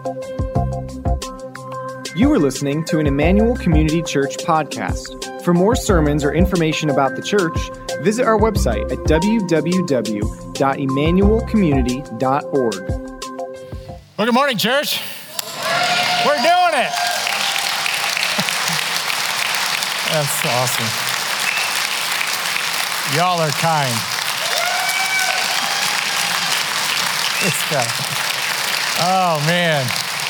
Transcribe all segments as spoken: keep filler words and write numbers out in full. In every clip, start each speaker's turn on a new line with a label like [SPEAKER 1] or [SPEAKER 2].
[SPEAKER 1] You are listening to an Emmanuel Community Church podcast. For more sermons or information about the church, visit our website at w w w dot emmanuel community dot org.
[SPEAKER 2] Well, good morning, church. We're doing it. That's awesome. Y'all are kind. This guy. Oh, man.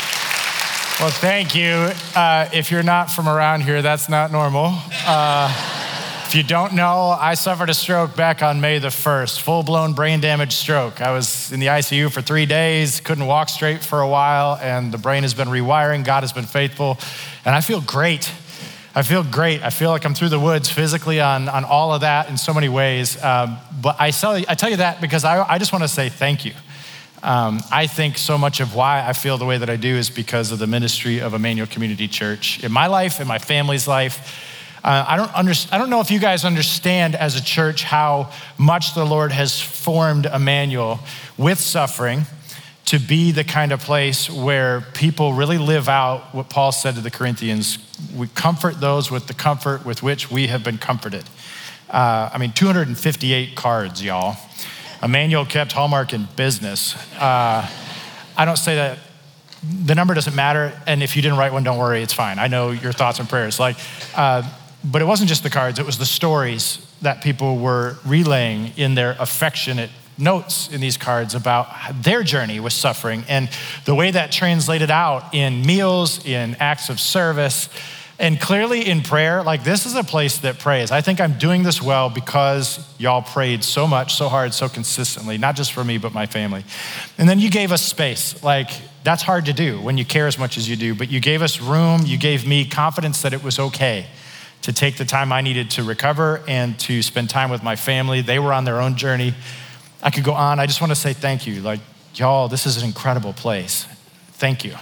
[SPEAKER 2] Well, thank you. Uh, if you're not from around here, that's not normal. Uh, if you don't know, I suffered a stroke back on May the first, full-blown brain damage stroke. I was in the I C U for three days, couldn't walk straight for a while, and the brain has been rewiring. God has been faithful, and I feel great. I feel great. I feel like I'm through the woods physically on, on all of that in so many ways. Um, but I tell, you, I tell you that because I, I just want to say thank you. Um, I think so much of why I feel the way that I do is because of the ministry of Emmanuel Community Church in my life, in my family's life. Uh, I don't under, I don't know if you guys understand as a church how much the Lord has formed Emmanuel with suffering to be the kind of place where people really live out what Paul said to the Corinthians. We comfort those with the comfort with which we have been comforted. Uh, I mean, two hundred fifty-eight cards, y'all. Emmanuel kept Hallmark in business. Uh, I don't say that, the number doesn't matter, and if you didn't write one, don't worry, it's fine. I know your thoughts and prayers. Like, uh, but it wasn't just the cards, it was the stories that people were relaying in their affectionate notes in these cards about their journey with suffering and the way that translated out in meals, in acts of service, and clearly in prayer. Like, this is a place that prays. I think I'm doing this well because y'all prayed so much, so hard, so consistently, not just for me, but my family. And then you gave us space. Like, that's hard to do when you care as much as you do, but you gave us room. You gave me confidence that it was okay to take the time I needed to recover and to spend time with my family. They were on their own journey. I could go on. I just want to say thank you. Like, y'all, this is an incredible place. Thank you.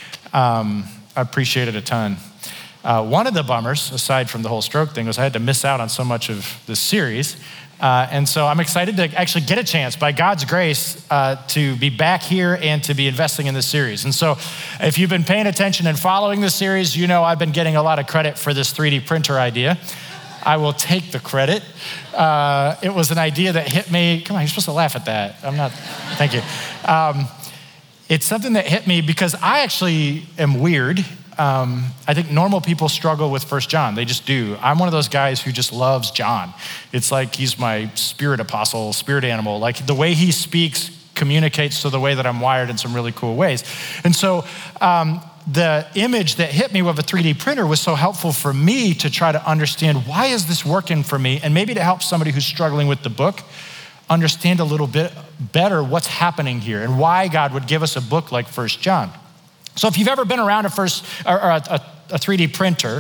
[SPEAKER 2] Um, I appreciate it a ton. Uh, one of the bummers, aside from the whole stroke thing, was I had to miss out on so much of this series. Uh, and so I'm excited to actually get a chance, by God's grace, uh, to be back here and to be investing in this series. And so if you've been paying attention and following this series, you know I've been getting a lot of credit for this three D printer idea. I will take the credit. Uh, it was an idea that hit me. Come on, you're supposed to laugh at that. I'm not, thank you. Um, it's something that hit me because I actually am weird. Um, I think normal people struggle with First John. They just do. I'm one of those guys who just loves John. It's like he's my spirit apostle, spirit animal. Like, the way he speaks communicates to the way that I'm wired in some really cool ways. And so um, the image that hit me with a three D printer was so helpful for me to try to understand, why is this working for me? And maybe to help somebody who's struggling with the book understand a little bit better what's happening here and why God would give us a book like First John. So if you've ever been around a first or a, a three D printer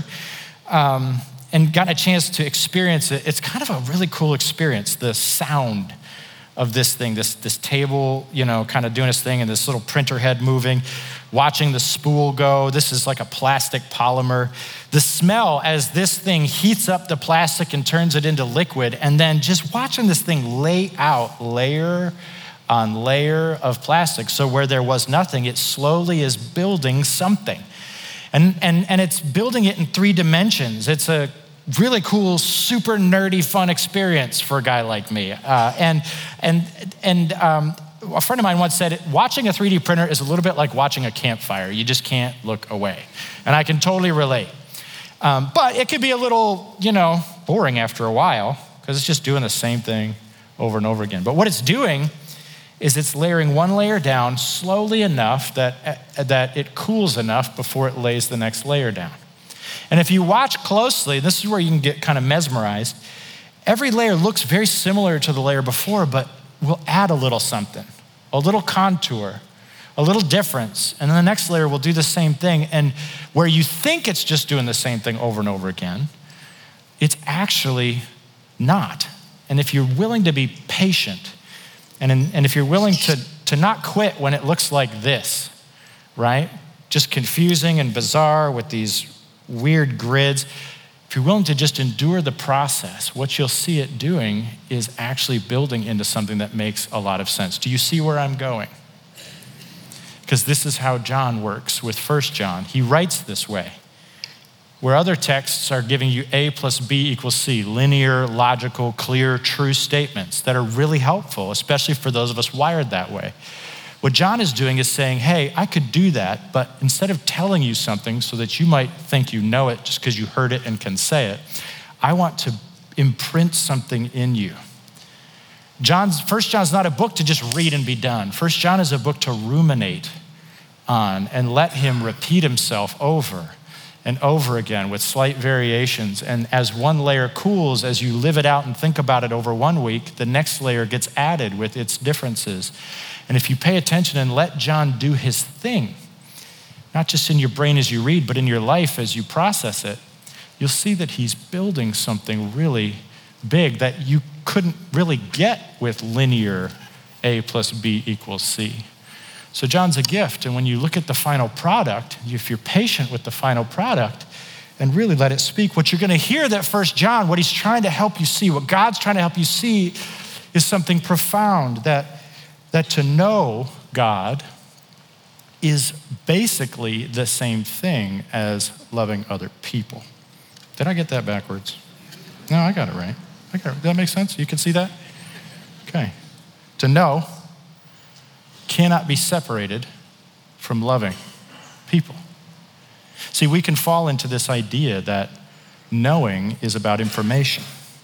[SPEAKER 2] um, and gotten a chance to experience it, it's kind of a really cool experience. The sound of this thing, this this table, you know, kind of doing its thing, and this little printer head moving, watching the spool go. This is like a plastic polymer. The smell as this thing heats up the plastic and turns it into liquid, and then just watching this thing lay out layer on layer of plastic. So where there was nothing, it slowly is building something. And, and, and it's building it in three dimensions. It's a really cool, super nerdy, fun experience for a guy like me. Uh, and and, and um, a friend of mine once said, watching a three D printer is a little bit like watching a campfire. You just can't look away. And I can totally relate. Um, but it could be a little, you know, boring after a while because it's just doing the same thing over and over again. But what it's doing is it's layering one layer down slowly enough that, uh, that it cools enough before it lays the next layer down. And if you watch closely, this is where you can get kind of mesmerized, every layer looks very similar to the layer before, but we'll add a little something, a little contour, a little difference, and then the next layer will do the same thing. And where you think it's just doing the same thing over and over again, it's actually not. And if you're willing to be patient, And, in, and if you're willing to, to not quit when it looks like this, right? Just confusing and bizarre with these weird grids. If you're willing to just endure the process, what you'll see it doing is actually building into something that makes a lot of sense. Do you see where I'm going? because this is how John works with First John. He writes this way, where other texts are giving you A plus B equals C, linear, logical, clear, true statements that are really helpful, especially for those of us wired that way. What John is doing is saying, hey, I could do that, but instead of telling you something so that you might think you know it just because you heard it and can say it, I want to imprint something in you. John's, First John's not a book to just read and be done. First John is a book to ruminate on and let him repeat himself over and over again with slight variations. And as one layer cools, as you live it out and think about it over one week, the next layer gets added with its differences. And if you pay attention and let John do his thing, not just in your brain as you read, but in your life as you process it, you'll see that he's building something really big that you couldn't really get with linear A plus B equals C. So John's a gift, and when you look at the final product, if you're patient with the final product and really let it speak, what you're gonna hear that First John, what he's trying to help you see, what God's trying to help you see is something profound, that, that to know God is basically the same thing as loving other people. Did I get that backwards? No, I got it right. I got it. Does that make sense? You can see that? Okay. To know cannot be separated from loving people. See, we can fall into this idea that knowing is about information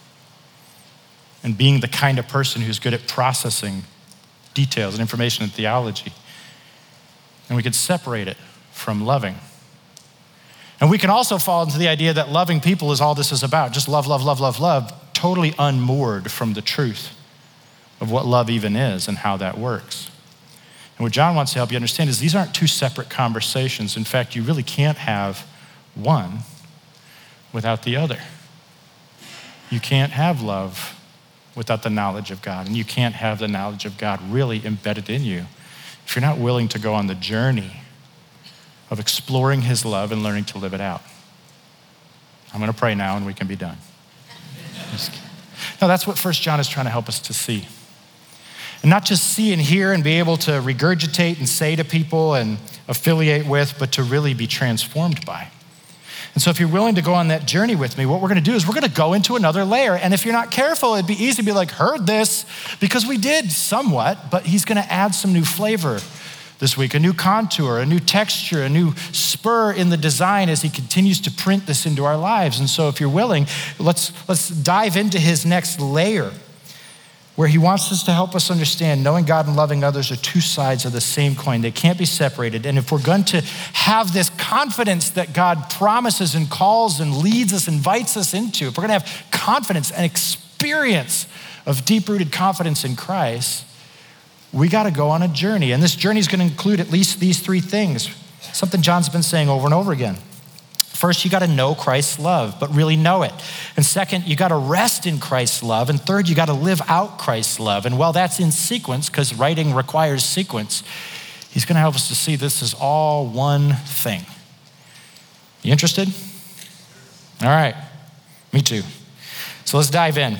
[SPEAKER 2] and being the kind of person who's good at processing details and information and theology. And we could separate it from loving. And we can also fall into the idea that loving people is all this is about. Just love, love, love, love, love, totally unmoored from the truth of what love even is and how that works. And what John wants to help you understand is these aren't two separate conversations. In fact, you really can't have one without the other. You can't have love without the knowledge of God, and you can't have the knowledge of God really embedded in you if you're not willing to go on the journey of exploring his love and learning to live it out. I'm gonna pray now and we can be done. No, that's what First John is trying to help us to see. And not just see and hear and be able to regurgitate and say to people and affiliate with, but to really be transformed by. And so if you're willing to go on that journey with me, what we're gonna do is we're gonna go into another layer. And if you're not careful, it'd be easy to be like, heard this, because we did somewhat, but he's gonna add some new flavor this week, a new contour, a new texture, a new spur in the design as he continues to print this into our lives. And so if you're willing, let's, let's dive into his next layer, where he wants us to help us understand knowing God and loving others are two sides of the same coin. They can't be separated. And if we're going to have this confidence that God promises and calls and leads us, invites us into, if we're gonna have confidence and experience of deep-rooted confidence in Christ, we got to go on a journey. And this journey is going to include at least these three things, something John's been saying over and over again. First, you got to know Christ's love, but really know it. And second, you got to rest in Christ's love. And third, you got to live out Christ's love. And while that's in sequence, because writing requires sequence, he's going to help us to see this is all one thing. You interested? All right, me too. So let's dive in.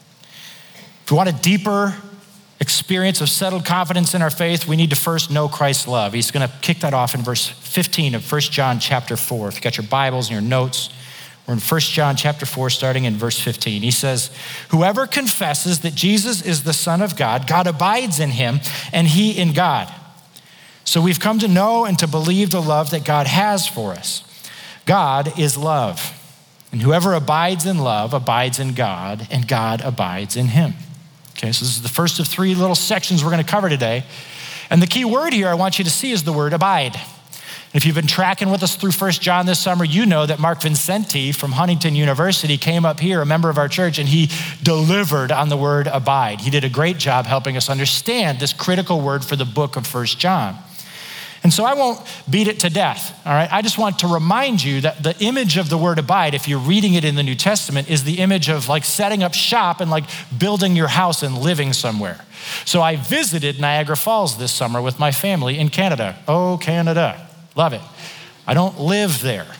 [SPEAKER 2] If we want a deeper experience of settled confidence in our faith, we need to first know Christ's love. He's gonna kick that off in verse fifteen of First John chapter four. If you got your Bibles and your notes, we're in First John chapter four, starting in verse fifteen. He says, whoever confesses that Jesus is the Son of God, God abides in him and he in God. So we've come to know and to believe the love that God has for us. God is love. And whoever abides in love abides in God, and God abides in him. Okay, so this is the first of three little sections we're gonna cover today. And the key word here I want you to see is the word abide. If you've been tracking with us through First John this summer, you know that Mark Vincenti from Huntington University came up here, a member of our church, and he delivered on the word abide. He did a great job helping us understand this critical word for the book of First John. And so I won't beat it to death, all right? I just want to remind you that the image of the word abide, if you're reading it in the New Testament, is the image of like setting up shop and like building your house and living somewhere. So I visited Niagara Falls this summer with my family in Canada. Oh, Canada, love it. I don't live there.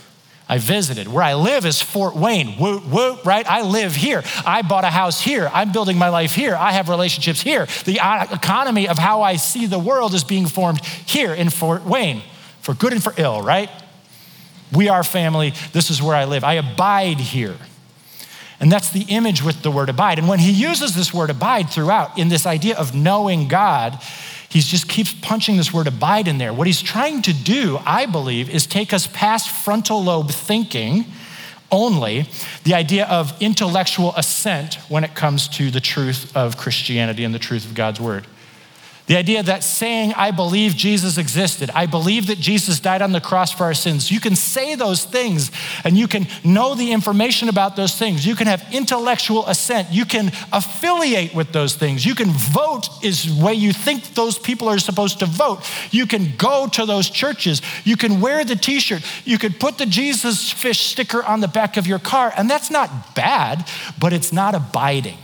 [SPEAKER 2] I visited. Where I live is Fort Wayne. Woot, woot, right? I live here. I bought a house here. I'm building my life here. I have relationships here. The economy of how I see the world is being formed here in Fort Wayne, for good and for ill, right? We are family. This is where I live. I abide here. And that's the image with the word abide. And when he uses this word abide throughout in this idea of knowing God, he just keeps punching this word abide in there. What he's trying to do, I believe, is take us past frontal lobe thinking only, the idea of intellectual assent when it comes to the truth of Christianity and the truth of God's word. The idea that saying, I believe Jesus existed, I believe that Jesus died on the cross for our sins. You can say those things and you can know the information about those things. You can have intellectual assent. You can affiliate with those things. You can vote is the way you think those people are supposed to vote. You can go to those churches. You can wear the t-shirt. You could put the Jesus fish sticker on the back of your car. And that's not bad, but it's not abiding.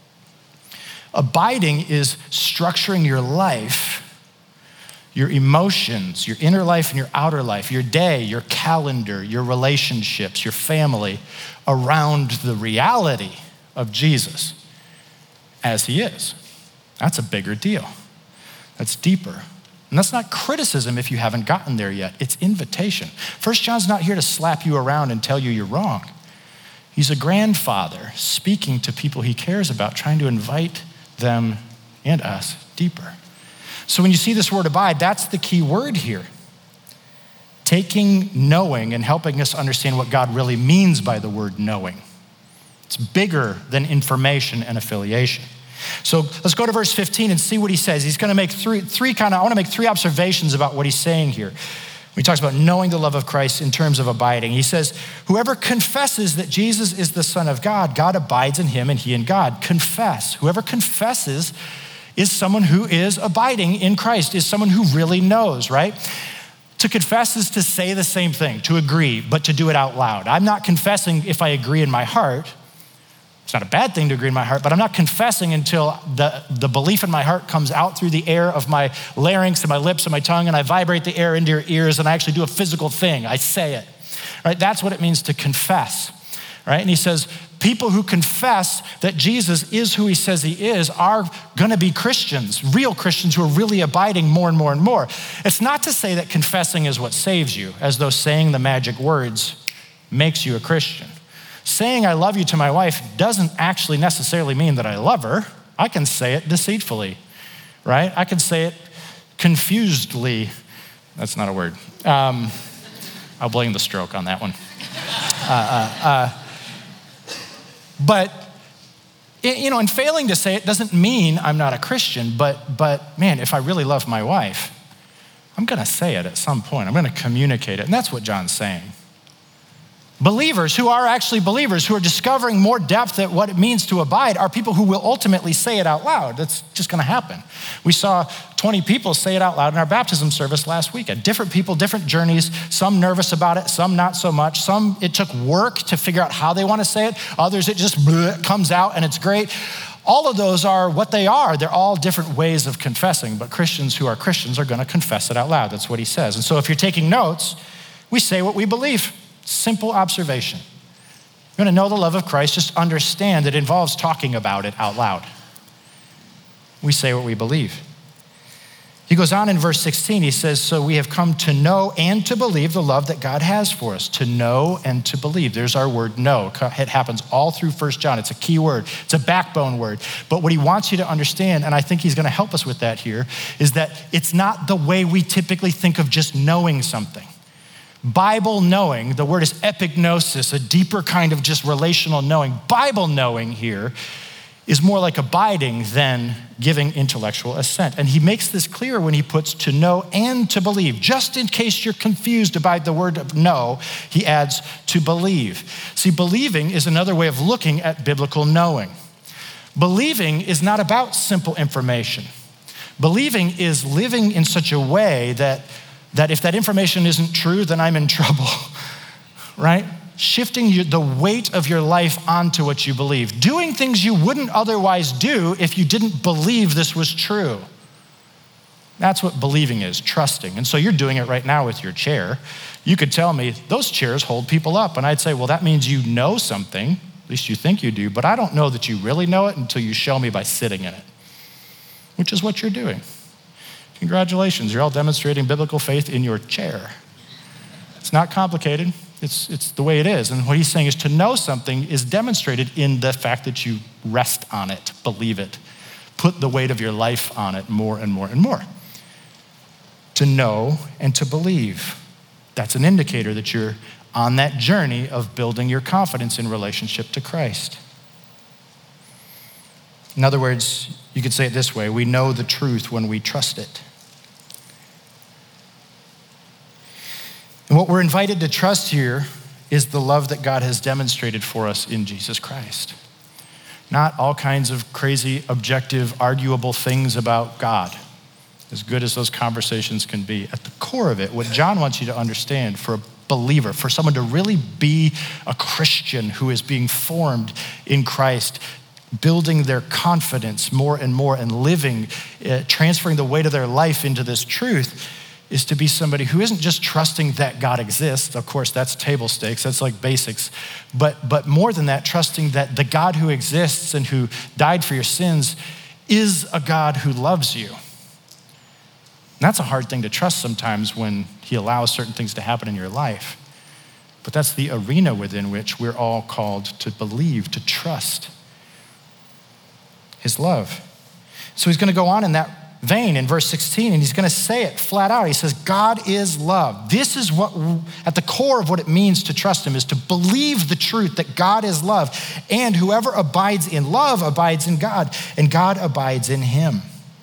[SPEAKER 2] Abiding is structuring your life, your emotions, your inner life and your outer life, your day, your calendar, your relationships, your family around the reality of Jesus as he is. That's a bigger deal. That's deeper. And that's not criticism if you haven't gotten there yet. It's invitation. First John's not here to slap you around and tell you you're wrong. He's a grandfather speaking to people he cares about, trying to invite them and us deeper. So when you see this word abide, that's the key word here. Taking knowing and helping us understand what God really means by the word knowing. It's bigger than information and affiliation. So let's go to verse fifteen and see what he says. He's gonna make three, three kind of, I wanna make three observations about what he's saying here. He talks about knowing the love of Christ in terms of abiding. He says, whoever confesses that Jesus is the Son of God, God abides in him and he in God. Confess. Whoever confesses is someone who is abiding in Christ, is someone who really knows, right? To confess is to say the same thing, to agree, but to do it out loud. I'm not confessing if I agree in my heart. It's not a bad thing to agree in my heart, but I'm not confessing until the, the belief in my heart comes out through the air of my larynx and my lips and my tongue, and I vibrate the air into your ears, and I actually do a physical thing. I say it, right? That's what it means to confess, right? And he says, people who confess that Jesus is who he says he is are gonna be Christians, real Christians who are really abiding more and more and more. It's not to say that confessing is what saves you, as though saying the magic words makes you a Christian. Saying I love you to my wife doesn't actually necessarily mean that I love her. I can say it deceitfully, right? I can say it confusedly. That's not a word. Um, I'll blame the stroke on that one. Uh, uh, uh, but, you know, and failing to say it doesn't mean I'm not a Christian, but, but man, if I really love my wife, I'm gonna say it at some point. I'm gonna communicate it, and that's what John's saying. Believers who are actually believers, who are discovering more depth at what it means to abide, are people who will ultimately say it out loud. That's just gonna happen. We saw twenty people say it out loud in our baptism service last weekend. Different people, different journeys, some nervous about it, some not so much. Some, it took work to figure out how they wanna say it. Others, it just bleh, comes out and it's great. All of those are what they are. They're all different ways of confessing, but Christians who are Christians are gonna confess it out loud. That's what he says. And so if you're taking notes, we say what we believe. Simple observation. You're gonna know the love of Christ, just understand it involves talking about it out loud. We say what we believe. He goes on in verse sixteen, he says, so we have come to know and to believe the love that God has for us. To know and to believe. There's our word know. It happens all through First John. It's a key word. It's a backbone word. But what he wants you to understand, and I think he's gonna help us with that here, is that it's not the way we typically think of just knowing something. Bible knowing, the word is epignosis, a deeper kind of just relational knowing. Bible knowing here is more like abiding than giving intellectual assent. And he makes this clear when he puts to know and to believe. Just in case you're confused about the word of know, he adds to believe. See, believing is another way of looking at biblical knowing. Believing is not about simple information. Believing is living in such a way that that if that information isn't true, then I'm in trouble, right? Shifting you, the weight of your life onto what you believe. Doing things you wouldn't otherwise do if you didn't believe this was true. That's what believing is, trusting. And so you're doing it right now with your chair. You could tell me, those chairs hold people up. And I'd say, well, that means you know something, at least you think you do, but I don't know that you really know it until you show me by sitting in it, which is what you're doing. Congratulations, you're all demonstrating biblical faith in your chair. It's not complicated, it's, it's the way it is. And what he's saying is to know something is demonstrated in the fact that you rest on it, believe it, put the weight of your life on it more and more and more. To know and to believe. That's an indicator that you're on that journey of building your confidence in relationship to Christ. In other words, you could say it this way: we know the truth when we trust it. And what we're invited to trust here is the love that God has demonstrated for us in Jesus Christ. Not all kinds of crazy, objective, arguable things about God, as good as those conversations can be. At the core of it, what John wants you to understand for a believer, for someone to really be a Christian who is being formed in Christ, building their confidence more and more and living, uh, transferring the weight of their life into this truth, is to be somebody who isn't just trusting that God exists. Of course, that's table stakes, that's like basics. But, but more than that, trusting that the God who exists and who died for your sins is a God who loves you. And that's a hard thing to trust sometimes when he allows certain things to happen in your life. But that's the arena within which we're all called to believe, to trust his love. So he's gonna go on in that vein in verse sixteen, and he's gonna say it flat out. He says, God is love. This is what, at the core of what it means to trust him, is to believe the truth that God is love, and whoever abides in love abides in God, and God abides in him.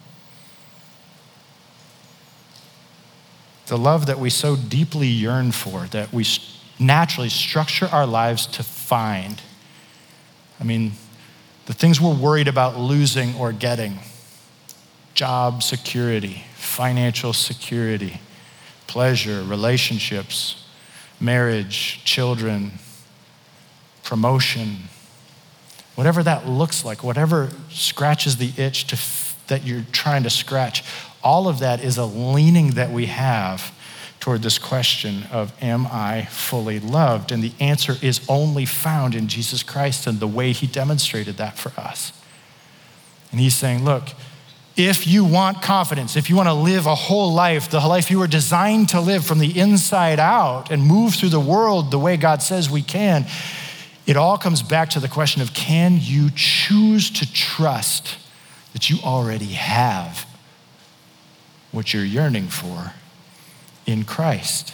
[SPEAKER 2] The love that we so deeply yearn for, that we naturally structure our lives to find. I mean, the things we're worried about losing or getting: job security, financial security, pleasure, relationships, marriage, children, promotion, whatever that looks like, whatever scratches the itch to f- that you're trying to scratch, all of that is a leaning that we have toward this question of, am I fully loved? And the answer is only found in Jesus Christ and the way he demonstrated that for us. And he's saying, look, if you want confidence, if you want to live a whole life, the life you were designed to live from the inside out and move through the world the way God says we can, it all comes back to the question of, can you choose to trust that you already have what you're yearning for in Christ?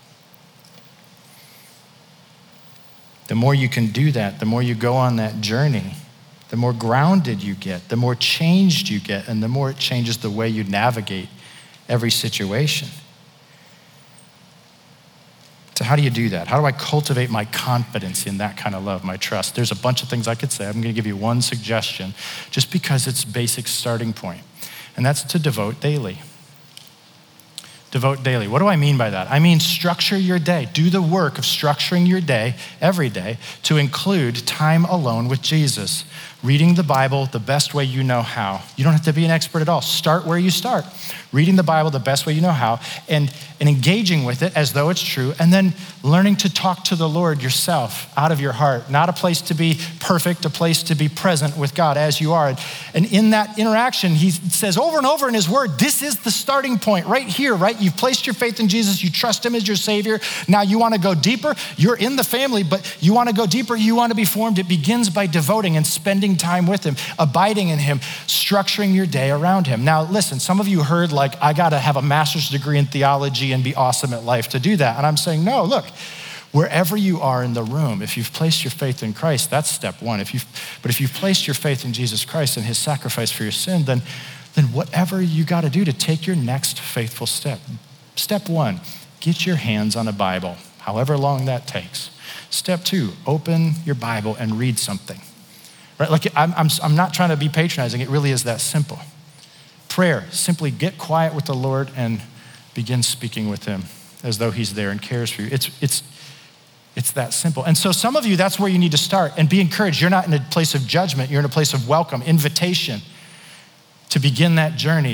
[SPEAKER 2] The more you can do that, the more you go on that journey, the more grounded you get, the more changed you get, and the more it changes the way you navigate every situation. So how do you do that? How do I cultivate my confidence in that kind of love, my trust? There's a bunch of things I could say. I'm gonna give you one suggestion, just because it's basic starting point, and that's to devote daily. Devote daily. What do I mean by that? I mean, structure your day. Do the work of structuring your day every day to include time alone with Jesus. Reading the Bible the best way you know how. You don't have to be an expert at all. Start where you start. Reading the Bible the best way you know how, and, and engaging with it as though it's true, and then learning to talk to the Lord yourself out of your heart. Not a place to be perfect, a place to be present with God as you are. And in that interaction, he says over and over in his word, this is the starting point right here, right? You've placed your faith in Jesus, you trust him as your Savior. Now you wanna go deeper, you're in the family, but you wanna go deeper, you wanna be formed. It begins by devoting and spending time with him, abiding in him, structuring your day around him. Now listen, some of you heard like, I gotta have a master's degree in theology and be awesome at life to do that. And I'm saying, no, look, wherever you are in the room, if you've placed your faith in Christ, that's step one. If you've, but if you've placed your faith in Jesus Christ and his sacrifice for your sin, then, then whatever you gotta do to take your next faithful step. Step one, get your hands on a Bible, however long that takes. Step two, open your Bible and read something. Right? Like I'm, I'm, I'm not trying to be patronizing, it really is that simple. Prayer, simply get quiet with the Lord and begin speaking with him as though he's there and cares for you. It's, it's, it's that simple. And so some of you, that's where you need to start, and be encouraged. You're not in a place of judgment, you're in a place of welcome, invitation to begin that journey.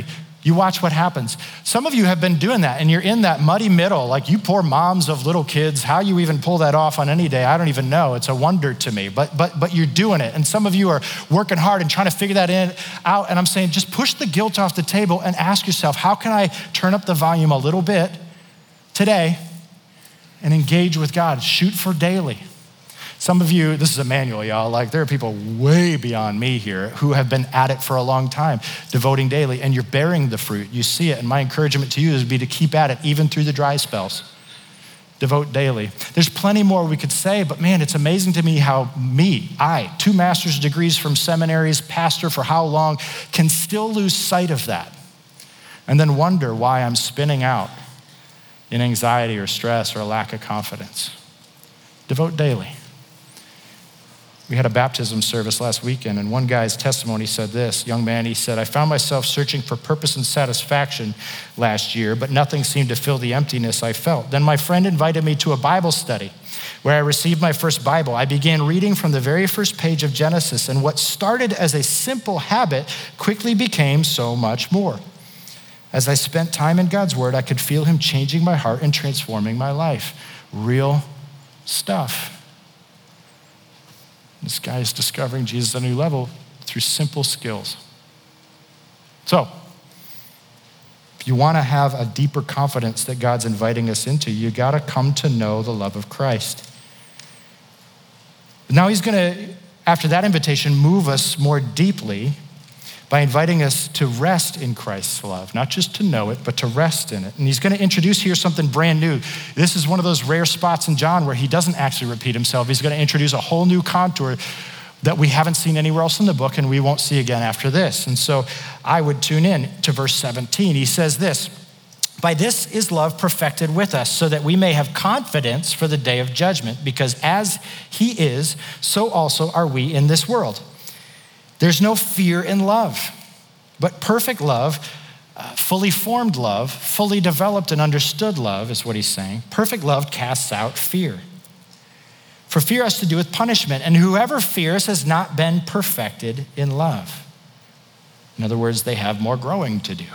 [SPEAKER 2] You watch what happens. Some of you have been doing that and you're in that muddy middle, like you poor moms of little kids, how you even pull that off on any day, I don't even know. It's a wonder to me, but but but you're doing it. And some of you are working hard and trying to figure that in, out. And I'm saying, just push the guilt off the table and ask yourself, how can I turn up the volume a little bit today and engage with God? Shoot for daily. Some of you, this is Emmanuel, y'all, like there are people way beyond me here who have been at it for a long time, devoting daily, and you're bearing the fruit. You see it, and my encouragement to you is be to keep at it even through the dry spells. Devote daily. There's plenty more we could say, but man, it's amazing to me how me, I, two master's degrees from seminaries, pastor for how long, can still lose sight of that and then wonder why I'm spinning out in anxiety or stress or a lack of confidence. Devote daily. We had a baptism service last weekend, and one guy's testimony said this. Young man, he said, I found myself searching for purpose and satisfaction last year, but nothing seemed to fill the emptiness I felt. Then my friend invited me to a Bible study where I received my first Bible. I began reading from the very first page of Genesis, and what started as a simple habit quickly became so much more. As I spent time in God's word, I could feel him changing my heart and transforming my life. Real stuff. This guy is discovering Jesus at a new level through simple skills. So, if you want to have a deeper confidence that God's inviting us into, you got to come to know the love of Christ. Now he's going to, after that invitation, move us more deeply by inviting us to rest in Christ's love, not just to know it, but to rest in it. And he's going to introduce here something brand new. This is one of those rare spots in John where he doesn't actually repeat himself. He's going to introduce a whole new contour that we haven't seen anywhere else in the book and we won't see again after this. And so I would tune in to verse seventeen. He says this, by this is love perfected with us, so that we may have confidence for the day of judgment, because as he is, so also are we in this world. There's no fear in love, but perfect love, uh, fully formed love, fully developed and understood love is what he's saying. Perfect love casts out fear. For fear has to do with punishment, and whoever fears has not been perfected in love. In other words, they have more growing to do.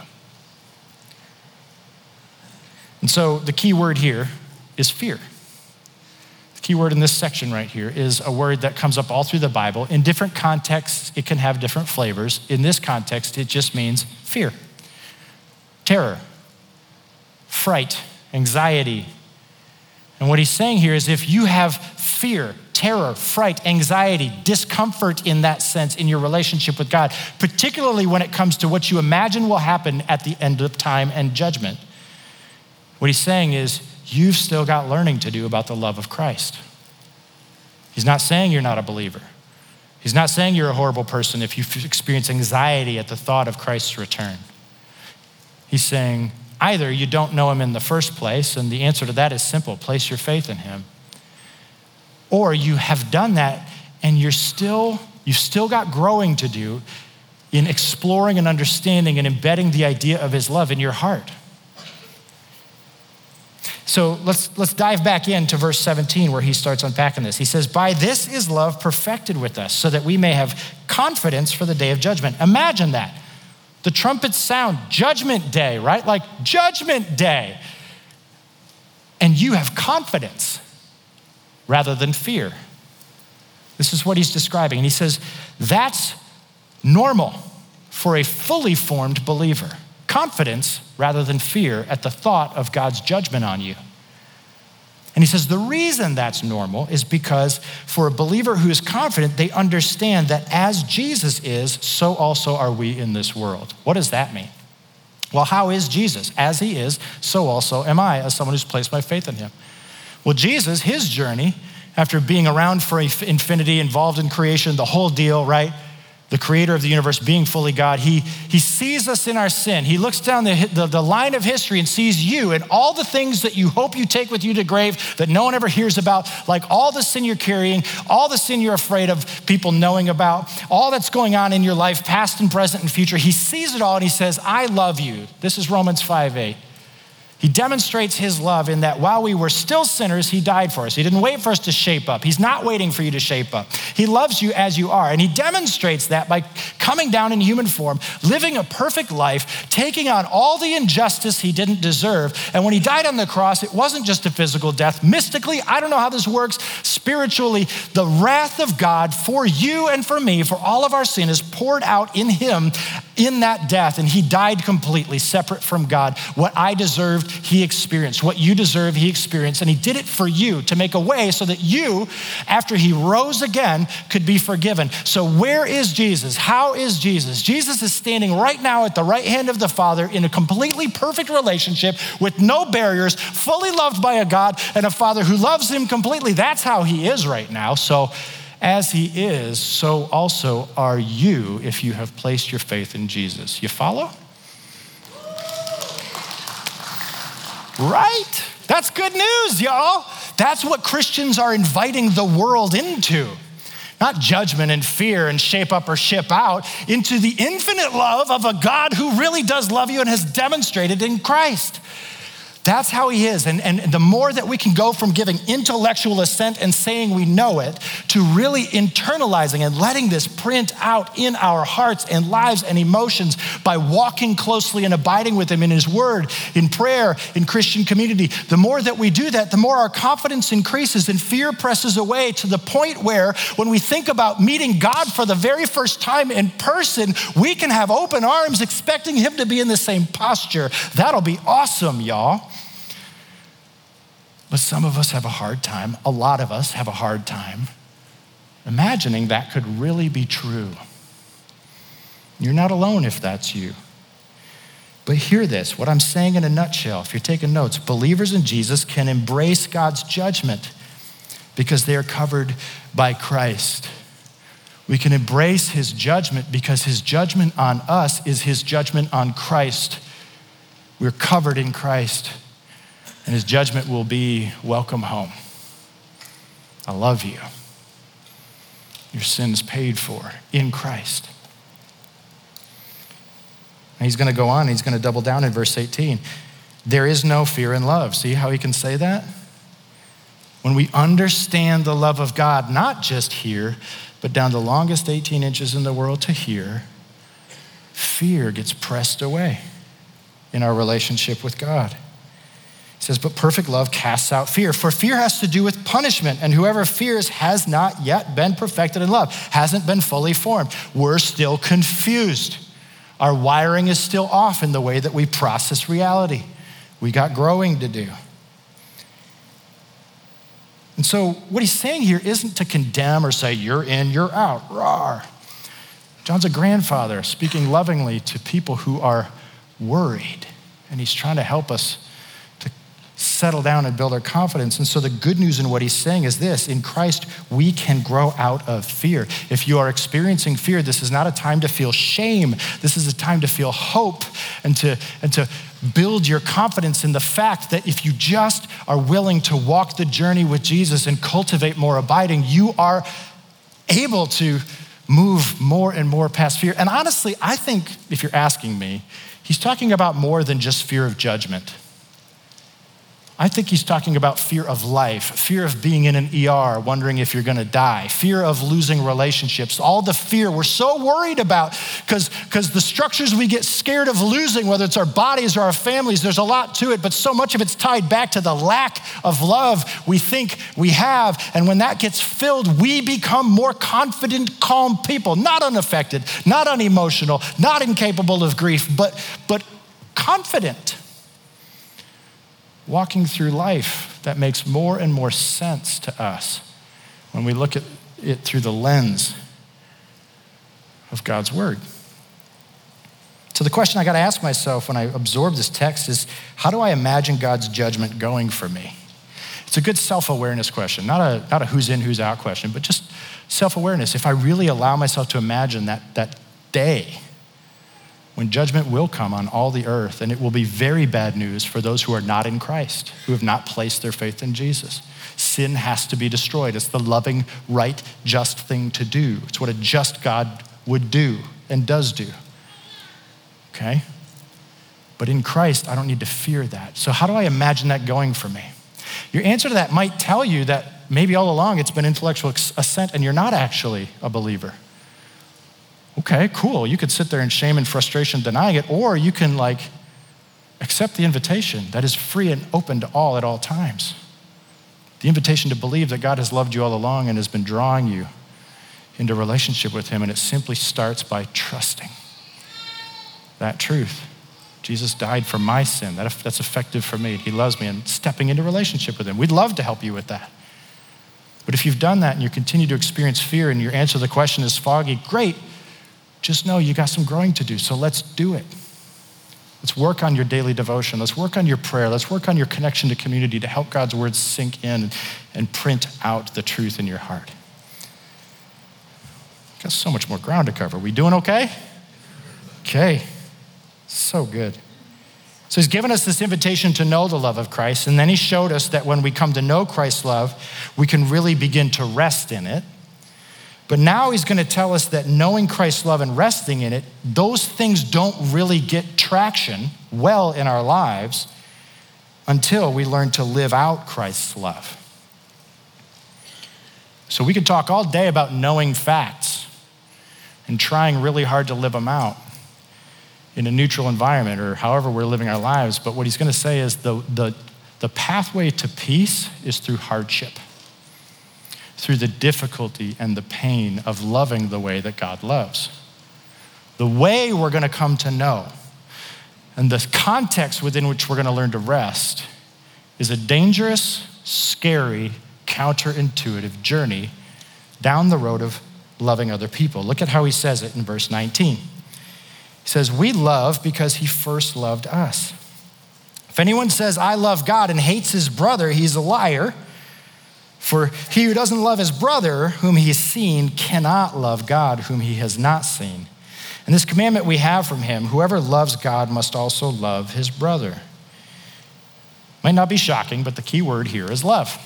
[SPEAKER 2] And so the key word here is fear. The key word in this section right here is a word that comes up all through the Bible. In different contexts, it can have different flavors. In this context, it just means fear, terror, fright, anxiety. And what he's saying here is if you have fear, terror, fright, anxiety, discomfort in that sense in your relationship with God, particularly when it comes to what you imagine will happen at the end of time and judgment, what he's saying is you've still got learning to do about the love of Christ. He's not saying you're not a believer. He's not saying you're a horrible person if you experience anxiety at the thought of Christ's return. He's saying either you don't know him in the first place, and the answer to that is simple, place your faith in him. Or you have done that and you're still, you've still got growing to do in exploring and understanding and embedding the idea of his love in your heart. So let's let's dive back into verse seventeen where he starts unpacking this. He says, by this is love perfected with us, so that we may have confidence for the day of judgment. Imagine that. The trumpets sound, judgment day, right? Like judgment day. And you have confidence rather than fear. This is what he's describing. And he says, that's normal for a fully formed believer. Confidence rather than fear at the thought of God's judgment on you. And he says the reason that's normal is because for a believer who is confident, they understand that as Jesus is, so also are we in this world. What does that mean? Well, how is Jesus? As he is, so also am I, as someone who's placed my faith in him. Well, Jesus, his journey, after being around for infinity, involved in creation, the whole deal, right? The creator of the universe being fully God, he, he sees us in our sin. He looks down the, the, the line of history and sees you and all the things that you hope you take with you to grave that no one ever hears about, like all the sin you're carrying, all the sin you're afraid of people knowing about, all that's going on in your life, past and present and future. He sees it all and he says, I love you. This is Romans five eight. He demonstrates his love in that while we were still sinners, he died for us. He didn't wait for us to shape up. He's not waiting for you to shape up. He loves you as you are. And he demonstrates that by coming down in human form, living a perfect life, taking on all the injustice he didn't deserve. And when he died on the cross, it wasn't just a physical death. Mystically, I don't know how this works. Spiritually, the wrath of God for you and for me, for all of our sin, is poured out in him in that death. And he died completely separate from God. What I deserved, he experienced. What you deserve, he experienced. And he did it for you to make a way so that you, after he rose again, could be forgiven. So where is Jesus? How is Jesus? Jesus is standing right now at the right hand of the Father in a completely perfect relationship with no barriers, fully loved by a God and a Father who loves him completely. That's how he is right now. So as he is, so also are you if you have placed your faith in Jesus. You follow? Right? That's good news, y'all. That's what Christians are inviting the world into. Not judgment and fear and shape up or ship out, into the infinite love of a God who really does love you and has demonstrated in Christ. That's how he is. And, and the more that we can go from giving intellectual assent and saying we know it to really internalizing and letting this print out in our hearts and lives and emotions by walking closely and abiding with him in his word, in prayer, in Christian community, the more that we do that, the more our confidence increases and fear presses away to the point where when we think about meeting God for the very first time in person, we can have open arms expecting him to be in the same posture. That'll be awesome, y'all. But some of us have a hard time, a lot of us have a hard time imagining that could really be true. You're not alone if that's you. But hear this, what I'm saying in a nutshell, if you're taking notes, believers in Jesus can embrace God's judgment because they are covered by Christ. We can embrace his judgment because his judgment on us is his judgment on Christ. We're covered in Christ. And his judgment will be, welcome home. I love you. Your sin's paid for in Christ. And he's gonna go on, he's gonna double down in verse eighteen. There is no fear in love. See how he can say that? When we understand the love of God, not just here, but down the longest eighteen inches in the world to here, fear gets pressed away in our relationship with God. He says, but perfect love casts out fear, for fear has to do with punishment, and whoever fears has not yet been perfected in love, hasn't been fully formed. We're still confused. Our wiring is still off in the way that we process reality. We got growing to do. And so what he's saying here isn't to condemn or say, you're in, you're out, rawr. John's a grandfather speaking lovingly to people who are worried, and he's trying to help us settle down and build our confidence. And so the good news in what he's saying is this: in Christ, we can grow out of fear. If you are experiencing fear, this is not a time to feel shame. This is a time to feel hope and to, and to build your confidence in the fact that if you just are willing to walk the journey with Jesus and cultivate more abiding, you are able to move more and more past fear. And honestly, I think if you're asking me, he's talking about more than just fear of judgment. I think he's talking about fear of life, fear of being in an E R, wondering if you're gonna die, fear of losing relationships, all the fear we're so worried about because because the structures we get scared of losing, whether it's our bodies or our families, there's a lot to it, but so much of it's tied back to the lack of love we think we have. And when that gets filled, we become more confident, calm people, not unaffected, not unemotional, not incapable of grief, but, but confident. Walking through life that makes more and more sense to us when we look at it through the lens of God's word. So the question I got to ask myself when I absorb this text is, how do I imagine God's judgment going for me? It's a good self-awareness question, not a, not a who's in, who's out question, but just self-awareness. If I really allow myself to imagine that, that day when judgment will come on all the earth, and it will be very bad news for those who are not in Christ, who have not placed their faith in Jesus. Sin has to be destroyed. It's the loving, right, just thing to do. It's what a just God would do and does do, okay? But in Christ, I don't need to fear that. So how do I imagine that going for me? Your answer to that might tell you that maybe all along it's been intellectual assent and you're not actually a believer. Okay, cool. You could sit there in shame and frustration denying it, or you can like accept the invitation that is free and open to all at all times. The invitation to believe that God has loved you all along and has been drawing you into relationship with him, and it simply starts by trusting that truth. Jesus died for my sin. That, that's effective for me. He loves me, and stepping into relationship with him. We'd love to help you with that. But if you've done that and you continue to experience fear and your answer to the question is foggy, great. Just know you got some growing to do, so let's do it. Let's work on your daily devotion. Let's work on your prayer. Let's work on your connection to community to help God's word sink in and print out the truth in your heart. Got so much more ground to cover. We doing okay? Okay. So good. So he's given us this invitation to know the love of Christ, and then he showed us that when we come to know Christ's love, we can really begin to rest in it. But now he's going to tell us that knowing Christ's love and resting in it, those things don't really get traction well in our lives until we learn to live out Christ's love. So we could talk all day about knowing facts and trying really hard to live them out in a neutral environment or however we're living our lives. But what he's going to say is the, the, the pathway to peace is through hardship, through the difficulty and the pain of loving the way that God loves. The way we're going to come to know and the context within which we're going to learn to rest is a dangerous, scary, counterintuitive journey down the road of loving other people. Look at how he says it in verse nineteen. He says, we love because he first loved us. If anyone says, I love God and hates his brother, he's a liar. For he who doesn't love his brother whom he has seen cannot love God whom he has not seen. And this commandment we have from him, whoever loves God must also love his brother. Might not be shocking, but the key word here is love.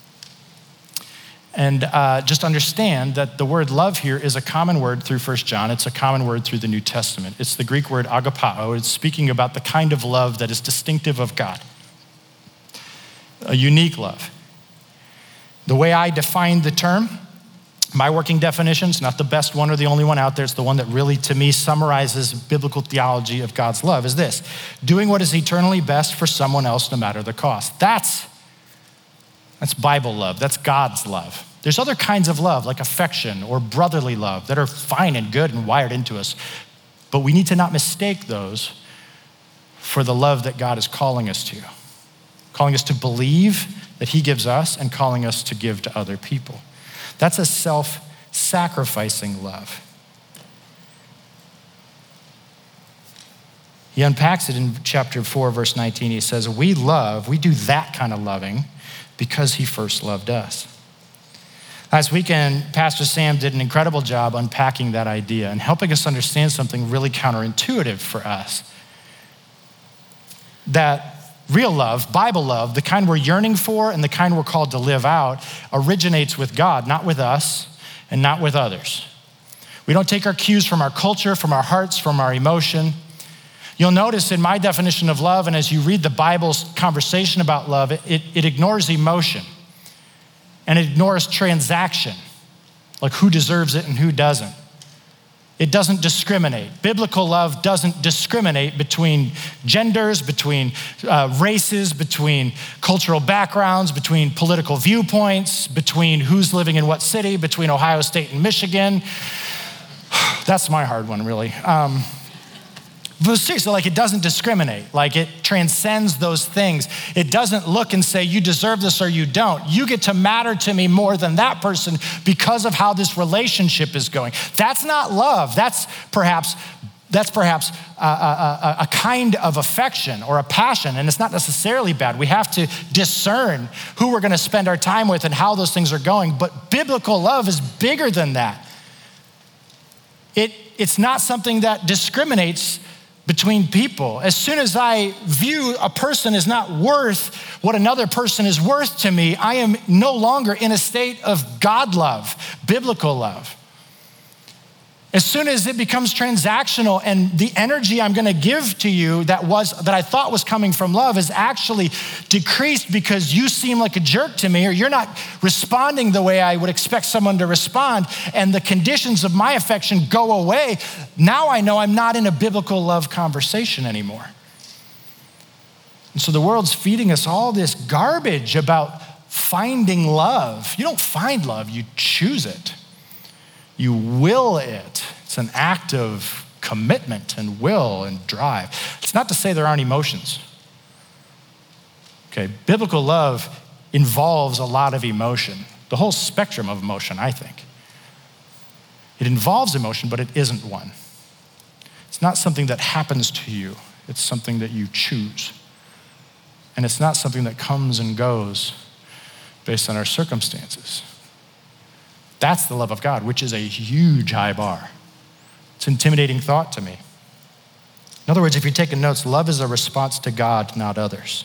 [SPEAKER 2] And uh, just understand that the word love here is a common word through First John. It's a common word through the New Testament. It's the Greek word agapao. It's speaking about the kind of love that is distinctive of God, a unique love. The way I define the term, my working definition's not the best one or the only one out there. It's the one that really, to me, summarizes biblical theology of God's love is this: doing what is eternally best for someone else no matter the cost. That's, that's Bible love. That's God's love. There's other kinds of love, like affection or brotherly love, that are fine and good and wired into us. But we need to not mistake those for the love that God is calling us to, calling us to believe that he gives us and calling us to give to other people. That's a self-sacrificing love. He unpacks it in chapter four, verse nineteen. He says, we love, we do that kind of loving because he first loved us. Last weekend, Pastor Sam did an incredible job unpacking that idea and helping us understand something really counterintuitive for us. That real love, Bible love, the kind we're yearning for and the kind we're called to live out, originates with God, not with us and not with others. We don't take our cues from our culture, from our hearts, from our emotion. You'll notice in my definition of love, and as you read the Bible's conversation about love, it, it, it ignores emotion and it ignores transaction, like who deserves it and who doesn't. It doesn't discriminate. Biblical love doesn't discriminate between genders, between uh, races, between cultural backgrounds, between political viewpoints, between who's living in what city, between Ohio State and Michigan. That's my hard one, really. Um, but seriously, like it doesn't discriminate. Like it transcends those things. It doesn't look and say, you deserve this or you don't. You get to matter to me more than that person because of how this relationship is going. That's not love. That's perhaps that's perhaps a, a, a kind of affection or a passion, and it's not necessarily bad. We have to discern who we're going to spend our time with and how those things are going. But biblical love is bigger than that. It, it's not something that discriminates between people. As soon as I view a person as not worth what another person is worth to me, I am no longer in a state of God love, biblical love. As soon as it becomes transactional and the energy I'm gonna give to you that was that I thought was coming from love is actually decreased because you seem like a jerk to me or you're not responding the way I would expect someone to respond, and the conditions of my affection go away, now I know I'm not in a biblical love conversation anymore. And so the world's feeding us all this garbage about finding love. You don't find love, you choose it. You will it. It's an act of commitment and will and drive. It's not to say there aren't emotions. Okay, biblical love involves a lot of emotion, the whole spectrum of emotion, I think. It involves emotion, but it isn't one. It's not something that happens to you. It's something that you choose. And it's not something that comes and goes based on our circumstances. That's the love of God, which is a huge high bar. It's an intimidating thought to me. In other words, if you're taking notes, love is a response to God, not others.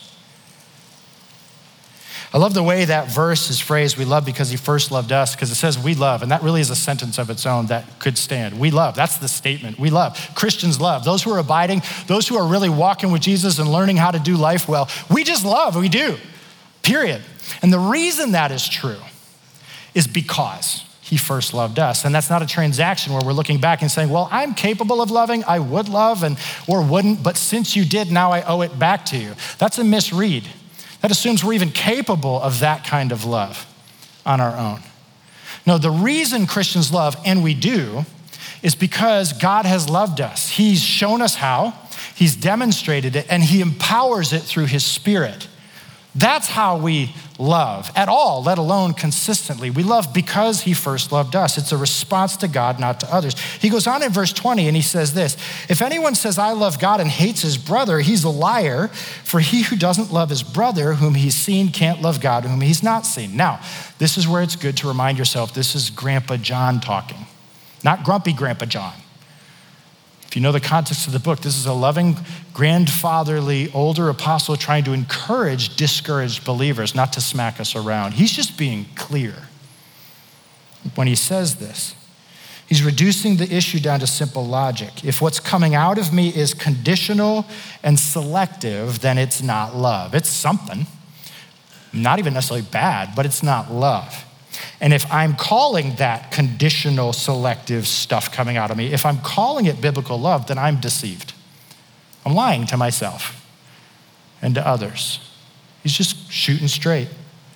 [SPEAKER 2] I love the way that verse is phrased, we love because he first loved us, because it says we love, and that really is a sentence of its own that could stand. We love, that's the statement, we love. Christians love. Those who are abiding, those who are really walking with Jesus and learning how to do life well, we just love, we do, period. And the reason that is true is because he first loved us. And that's not a transaction where we're looking back and saying, well, I'm capable of loving, I would love and or wouldn't, but since you did, now I owe it back to you. That's a misread. That assumes we're even capable of that kind of love on our own. No, the reason Christians love, and we do, is because God has loved us. He's shown us how, he's demonstrated it, and he empowers it through his Spirit. That's how we love at all, let alone consistently. We love because he first loved us. It's a response to God, not to others. He goes on in verse twenty and he says this, if anyone says I love God and hates his brother, he's a liar, for he who doesn't love his brother whom he's seen can't love God whom he's not seen. Now, this is where it's good to remind yourself, this is Grandpa John talking, not grumpy Grandpa John. If you know the context of the book, this is a loving, grandfatherly, older apostle trying to encourage discouraged believers, not to smack us around. He's just being clear when he says this. He's reducing the issue down to simple logic. If what's coming out of me is conditional and selective, then it's not love. It's something, not even necessarily bad, but it's not love. And if I'm calling that conditional, selective stuff coming out of me, if I'm calling it biblical love, then I'm deceived. I'm lying to myself and to others. He's just shooting straight.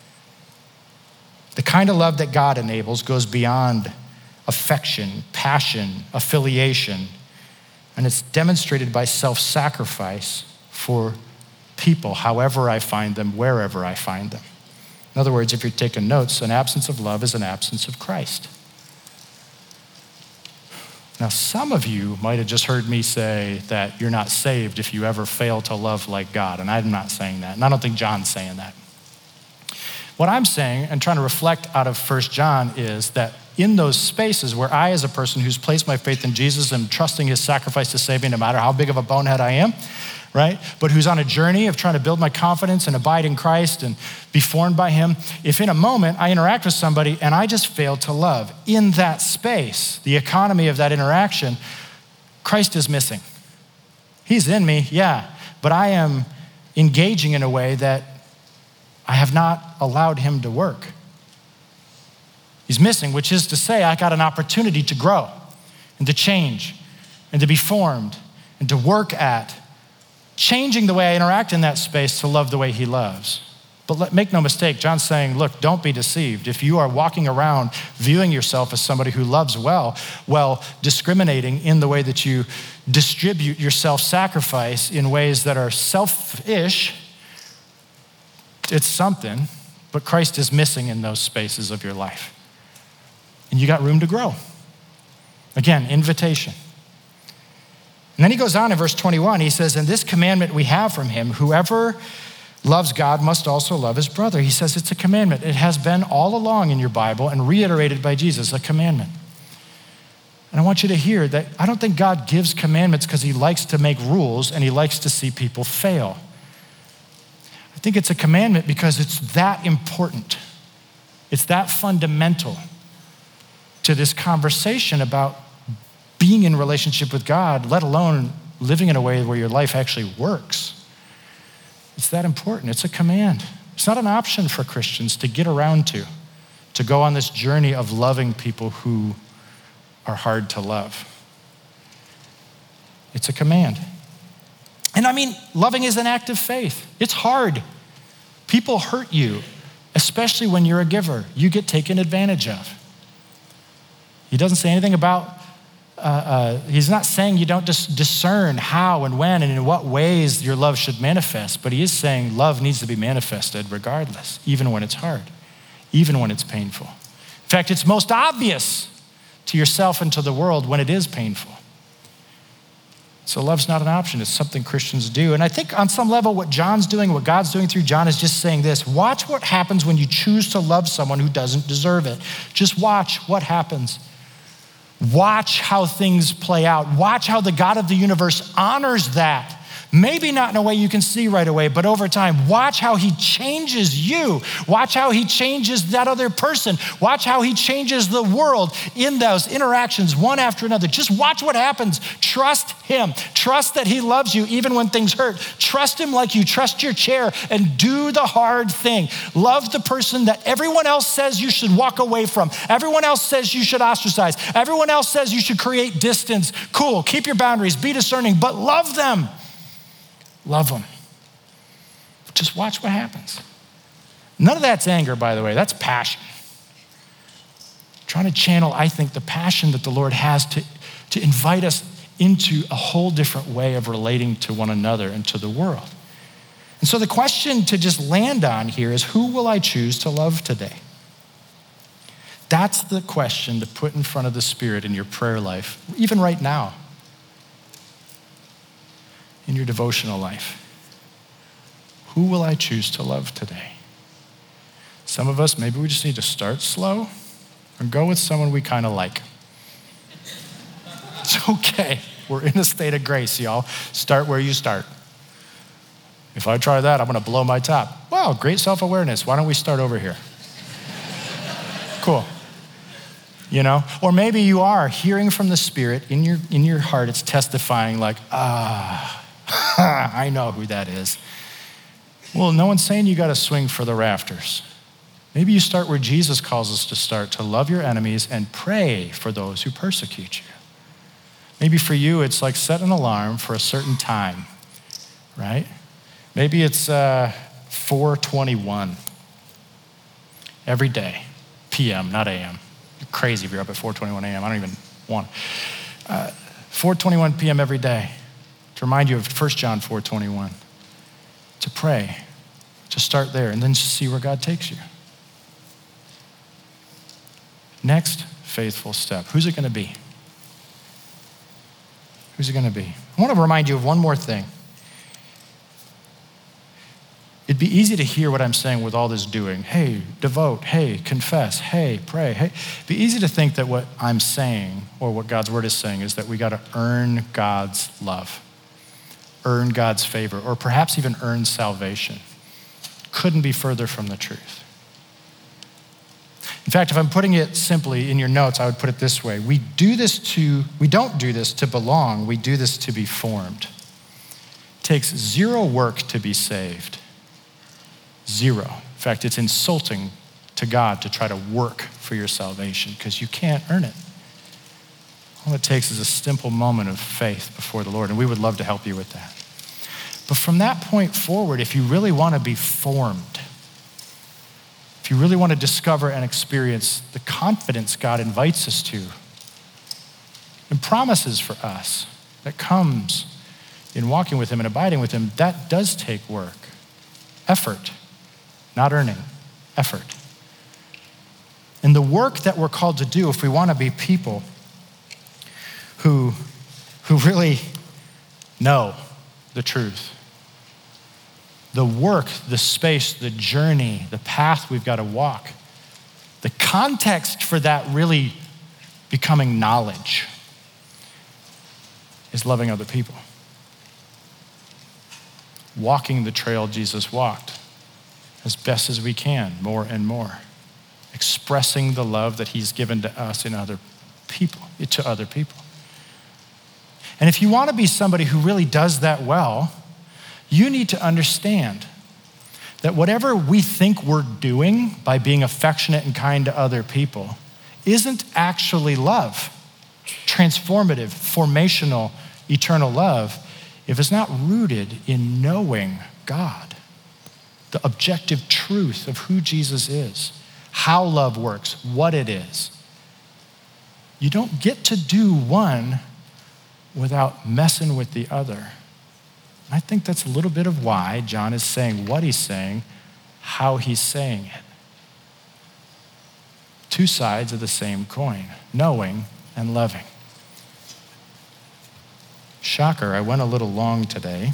[SPEAKER 2] The kind of love that God enables goes beyond affection, passion, affiliation, and it's demonstrated by self-sacrifice for people, however I find them, wherever I find them. In other words, if you're taking notes, an absence of love is an absence of Christ. Now, some of you might have just heard me say that you're not saved if you ever fail to love like God, and I'm not saying that, and I don't think John's saying that. What I'm saying and trying to reflect out of First John is that in those spaces where I, as a person who's placed my faith in Jesus and trusting his sacrifice to save me no matter how big of a bonehead I am, right? But who's on a journey of trying to build my confidence and abide in Christ and be formed by him. If in a moment I interact with somebody and I just fail to love, in that space, the economy of that interaction, Christ is missing. He's in me, yeah, but I am engaging in a way that I have not allowed him to work. He's missing, which is to say I got an opportunity to grow and to change and to be formed and to work at changing the way I interact in that space to love the way he loves. But let, make no mistake, John's saying, look, don't be deceived. If you are walking around viewing yourself as somebody who loves well, well, discriminating in the way that you distribute your self-sacrifice in ways that are selfish, it's something, but Christ is missing in those spaces of your life. And you got room to grow. Again, invitation. And then he goes on in verse twenty-one, he says, and this commandment we have from him, whoever loves God must also love his brother. He says it's a commandment. It has been all along in your Bible and reiterated by Jesus, a commandment. And I want you to hear that I don't think God gives commandments because he likes to make rules and he likes to see people fail. I think it's a commandment because it's that important. It's that fundamental to this conversation about being in relationship with God, let alone living in a way where your life actually works. It's that important. It's a command. It's not an option for Christians to get around to, to go on this journey of loving people who are hard to love. It's a command. And I mean, loving is an act of faith. It's hard. People hurt you, especially when you're a giver. You get taken advantage of. He doesn't say anything about, uh, uh, he's not saying you don't dis- discern how and when and in what ways your love should manifest, but he is saying love needs to be manifested regardless, even when it's hard, even when it's painful. In fact, it's most obvious to yourself and to the world when it is painful. So love's not an option. It's something Christians do. And I think on some level, what John's doing, what God's doing through John is just saying this: watch what happens when you choose to love someone who doesn't deserve it. Just watch what happens. Watch how things play out. Watch how the God of the universe honors that. Maybe not in a way you can see right away, but over time, watch how he changes you. Watch how he changes that other person. Watch how he changes the world in those interactions, one after another. Just watch what happens. Trust him. Trust that he loves you even when things hurt. Trust him like you trust your chair, and do the hard thing. Love the person that everyone else says you should walk away from. Everyone else says you should ostracize. Everyone else says you should create distance. Cool, keep your boundaries, be discerning, but love them. Love them. Just watch what happens. None of that's anger, by the way. That's passion. Trying to channel, I think, the passion that the Lord has to, to invite us into a whole different way of relating to one another and to the world. And so the question to just land on here is, who will I choose to love today? That's the question to put in front of the Spirit in your prayer life, even right now. In your devotional life. Who will I choose to love today? Some of us, maybe we just need to start slow and go with someone we kind of like. It's okay. We're in a state of grace, y'all. Start where you start. If I try that, I'm gonna blow my top. Wow, great self-awareness. Why don't we start over here? Cool. You know, or maybe you are hearing from the Spirit in your in your heart. It's testifying like, ah, I know who that is. Well, no one's saying you got to swing for the rafters. Maybe you start where Jesus calls us to start, to love your enemies and pray for those who persecute you. Maybe for you, it's like set an alarm for a certain time, right? Maybe it's uh, four twenty-one every day, P M, not A M. You're crazy if you're up at four twenty-one A M. I don't even want uh, four twenty-one P M every day. To remind you of First John four twenty-one, to pray, to start there, and then just see where God takes you. Next faithful step. Who's it gonna be? Who's it gonna be? I wanna remind you of one more thing. It'd be easy to hear what I'm saying with all this doing. Hey, devote, hey, confess, hey, pray, hey. It'd be easy to think that what I'm saying, or what God's word is saying, is that we gotta earn God's love. Earn God's favor, or perhaps even earn salvation. Couldn't be further from the truth. In fact, if I'm putting it simply in your notes, I would put it this way. We do this to, we don't do this to belong, we do this to be formed. It takes zero work to be saved. Zero. In fact, it's insulting to God to try to work for your salvation because you can't earn it. All it takes is a simple moment of faith before the Lord, and we would love to help you with that. But from that point forward, if you really want to be formed, if you really want to discover and experience the confidence God invites us to and promises for us that comes in walking with him and abiding with him, that does take work, effort, not earning, effort. And the work that we're called to do if we want to be people who, who really know the truth. The work, the space, the journey, the path we've got to walk. The context for that really becoming knowledge is loving other people. Walking the trail Jesus walked as best as we can, more and more. Expressing the love that he's given to us in other people, to other people. And if you want to be somebody who really does that well, you need to understand that whatever we think we're doing by being affectionate and kind to other people isn't actually love, transformative, formational, eternal love, if it's not rooted in knowing God, the objective truth of who Jesus is, how love works, what it is. You don't get to do one without messing with the other. I think that's a little bit of why John is saying what he's saying, how he's saying it. Two sides of the same coin, knowing and loving. Shocker, I went a little long today.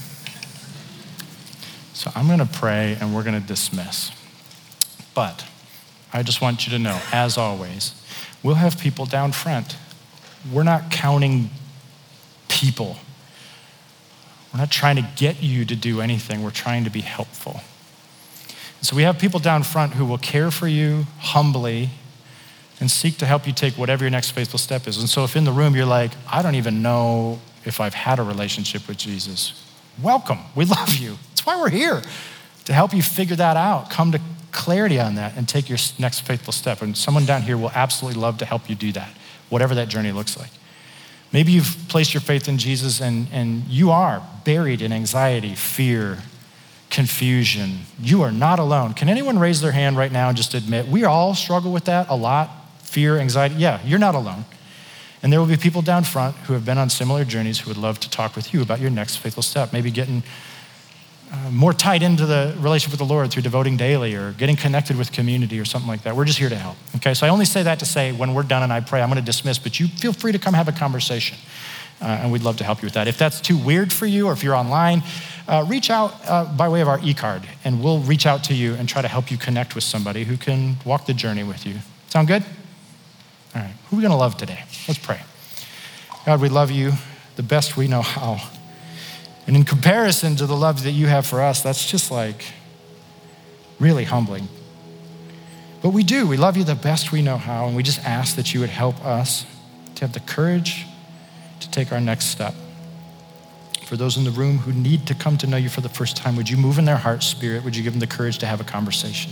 [SPEAKER 2] So I'm gonna pray and we're gonna dismiss. But I just want you to know, as always, we'll have people down front. We're not counting people. We're not trying to get you to do anything. We're trying to be helpful. So we have people down front who will care for you humbly and seek to help you take whatever your next faithful step is. And so if in the room you're like, I don't even know if I've had a relationship with Jesus, welcome, we love you. That's why we're here, to help you figure that out, come to clarity on that and take your next faithful step. And someone down here will absolutely love to help you do that, whatever that journey looks like. Maybe you've placed your faith in Jesus and, and you are buried in anxiety, fear, confusion. You are not alone. Can anyone raise their hand right now and just admit, we all struggle with that a lot, fear, anxiety? Yeah, you're not alone. And there will be people down front who have been on similar journeys who would love to talk with you about your next faithful step, maybe getting uh, more tied into the relationship with the Lord through devoting daily or getting connected with community or something like that. We're just here to help, okay? So I only say that to say when we're done and I pray, I'm gonna dismiss, but you feel free to come have a conversation uh, and we'd love to help you with that. If that's too weird for you or if you're online, uh, reach out uh, by way of our e-card and we'll reach out to you and try to help you connect with somebody who can walk the journey with you. Sound good? All right, who are we gonna love today? Let's pray. God, we love you the best we know how. And in comparison to the love that you have for us, that's just like really humbling. But we do, we love you the best we know how, and we just ask that you would help us to have the courage to take our next step. For those in the room who need to come to know you for the first time, would you move in their heart, spirit? Would you give them the courage to have a conversation?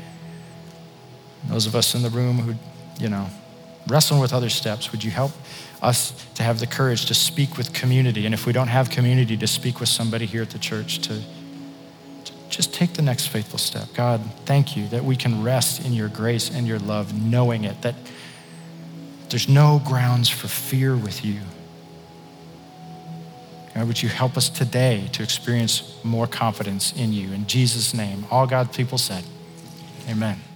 [SPEAKER 2] Those of us in the room who, you know, wrestling with other steps, would you help us to have the courage to speak with community? And if we don't have community, to speak with somebody here at the church, to, to just take the next faithful step. God, thank you that we can rest in your grace and your love, knowing it, that there's no grounds for fear with you. God, would you help us today to experience more confidence in you? In Jesus' name, all God's people said, amen.